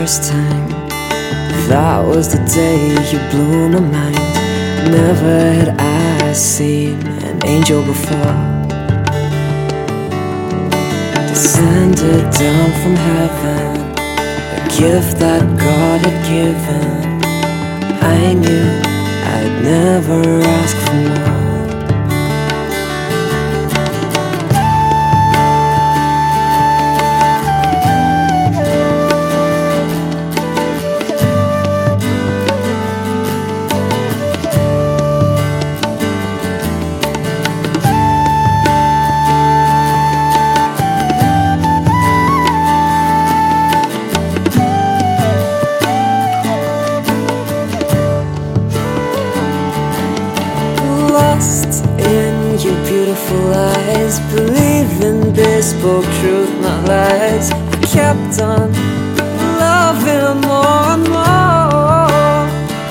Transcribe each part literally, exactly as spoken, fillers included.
first time. That was the day you blew my mind. Never had I seen an angel before, descended down from heaven, a gift that God had given. I knew I'd never ask for more. Lost in your beautiful eyes, believing they spoke truth, not lies. I kept on loving more and more,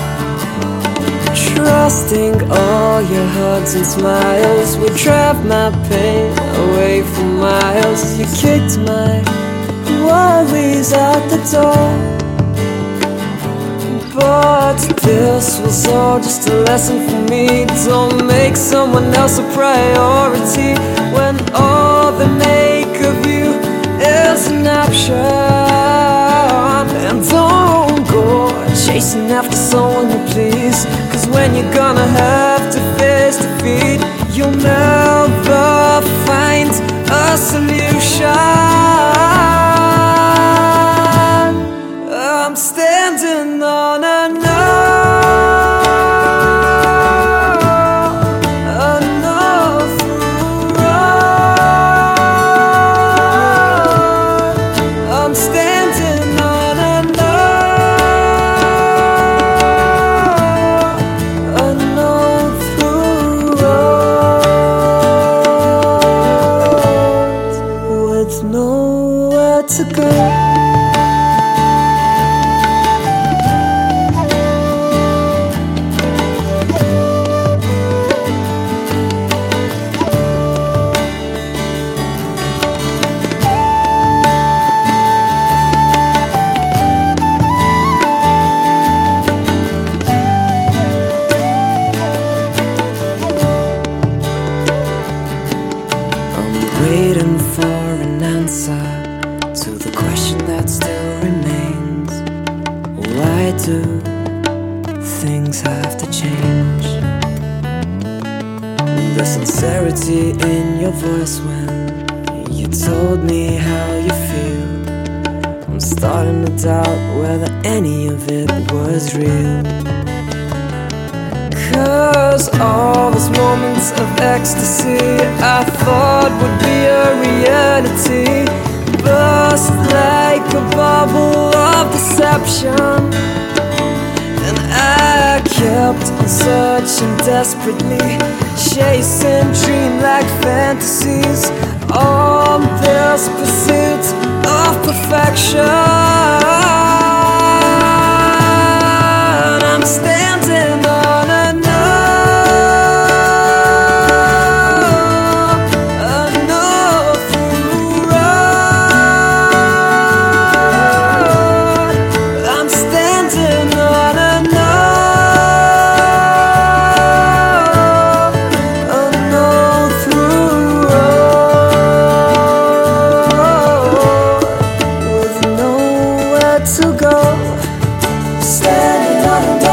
trusting all your hugs and smiles would drive my pain away for miles. You kicked my worries out the door, but this was all just a lesson for me. Don't make someone else a priority when all they make of you is an option. And don't go chasing after someone you please, cause when you're gonna have to face defeat, you'll never find a solution. I'm standing on an nowhere to go. Waiting for an answer to the question that still remains. Why do things have to change? The sincerity in your voice when you told me how you feel, I'm starting to doubt whether any of it was real. Cause all those moments of ecstasy I thought would be a reality burst like a bubble of deception, and I kept on searching desperately, chasing dreamlike fantasies on this pursuit of perfection. I'm standing on an to go, standing on a